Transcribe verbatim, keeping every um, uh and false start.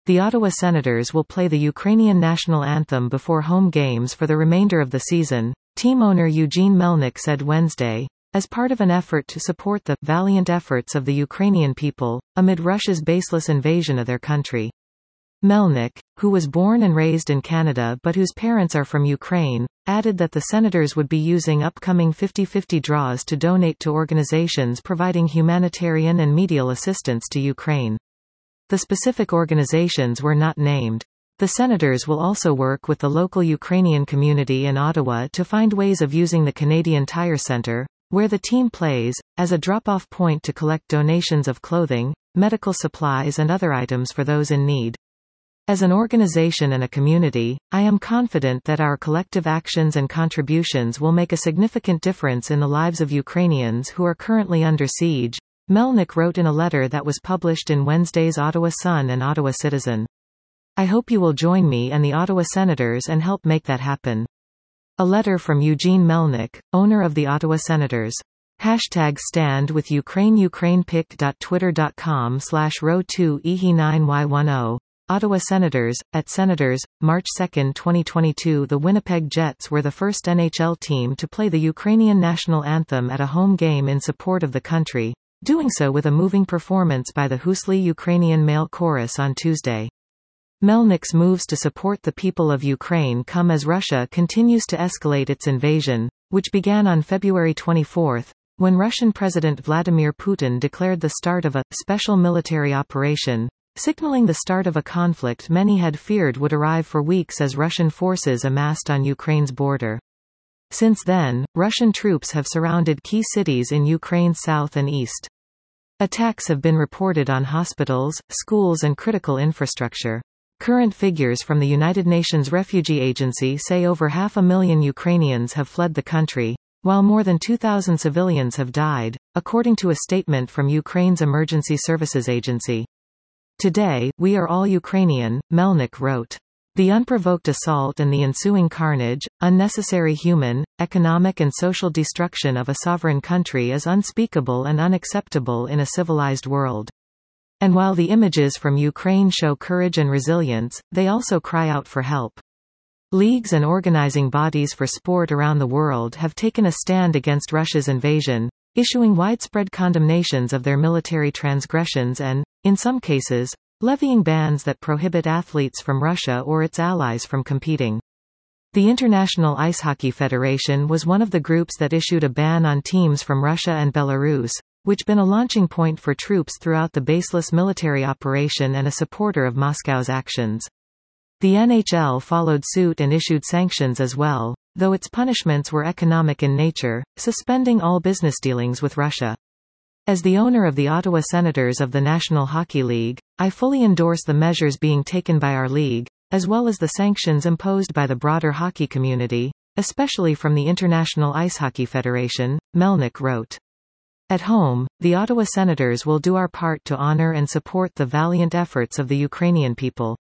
The Ottawa Senators will play the Ukrainian national anthem before home games for the remainder of the season, team owner Eugene Melnyk said Wednesday, as part of an effort to support the valiant efforts of the Ukrainian people, amid Russia's baseless invasion of their country. Melnyk, who was born and raised in Canada but whose parents are from Ukraine, added that the Senators would be using upcoming fifty fifty draws to donate to organizations providing humanitarian and medical assistance to Ukraine. The specific organizations were not named. The Senators will also work with the local Ukrainian community in Ottawa to find ways of using the Canadian Tire Centre, where the team plays, as a drop-off point to collect donations of clothing, medical supplies and other items for those in need. As an organization and a community, I am confident that our collective actions and contributions will make a significant difference in the lives of Ukrainians who are currently under siege, Melnyk wrote in a letter that was published in Wednesday's Ottawa Sun and Ottawa Citizen. I hope you will join me and the Ottawa Senators and help make that happen. A letter from Eugene Melnyk, owner of the Ottawa Senators. Hashtag stand with Ukraine ukrainepic.twitter.com slash row two E H nine Y ten. Ottawa Senators, at Senators, March second twenty twenty-two. The Winnipeg Jets were the first N H L team to play the Ukrainian national anthem at a home game in support of the country, doing so with a moving performance by the Husli Ukrainian male chorus on Tuesday. Melnyk's moves to support the people of Ukraine come as Russia continues to escalate its invasion, which began on February twenty-fourth, when Russian President Vladimir Putin declared the start of a special military operation, signaling the start of a conflict many had feared would arrive for weeks as Russian forces amassed on Ukraine's border. Since then, Russian troops have surrounded key cities in Ukraine's south and east. Attacks have been reported on hospitals, schools and critical infrastructure. Current figures from the United Nations Refugee Agency say over half a million Ukrainians have fled the country, while more than two thousand civilians have died, according to a statement from Ukraine's Emergency Services Agency. Today, we are all Ukrainian, Melnyk wrote. The unprovoked assault and the ensuing carnage, unnecessary human, economic and social destruction of a sovereign country is unspeakable and unacceptable in a civilized world. And while the images from Ukraine show courage and resilience, they also cry out for help. Leagues and organizing bodies for sport around the world have taken a stand against Russia's invasion, issuing widespread condemnations of their military transgressions and, in some cases, levying bans that prohibit athletes from Russia or its allies from competing. The International Ice Hockey Federation was one of the groups that issued a ban on teams from Russia and Belarus, which been a launching point for troops throughout the baseless military operation and a supporter of Moscow's actions. The N H L followed suit and issued sanctions as well, though its punishments were economic in nature, suspending all business dealings with Russia. As the owner of the Ottawa Senators of the National Hockey League, I fully endorse the measures being taken by our league, as well as the sanctions imposed by the broader hockey community, especially from the International Ice Hockey Federation, Melnyk wrote. At home, the Ottawa Senators will do our part to honor and support the valiant efforts of the Ukrainian people.